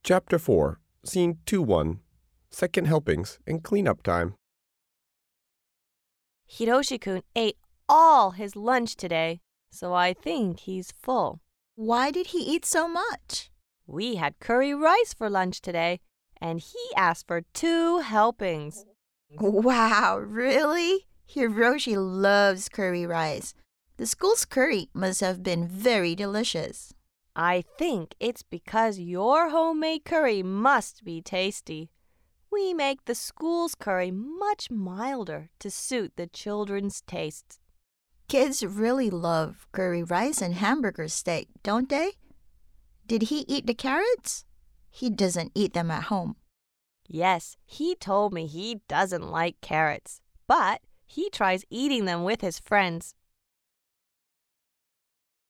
Chapter 4, Scene 2-1, Second Helpings and Cleanup Time. Hiroshi-kun ate all his lunch today, so I think he's full. Why did he eat so much? We had curry rice for lunch today, and he asked for 2 helpings. Wow, really? Hiroshi loves curry rice. The school's curry must have been very delicious. I think it's because your homemade curry must be tasty. We make the school's curry much milder to suit the children's tastes. Kids really love curry rice and hamburger steak, don't they? Did he eat the carrots? He doesn't eat them at home. Yes, he told me he doesn't like carrots, but he tries eating them with his friends.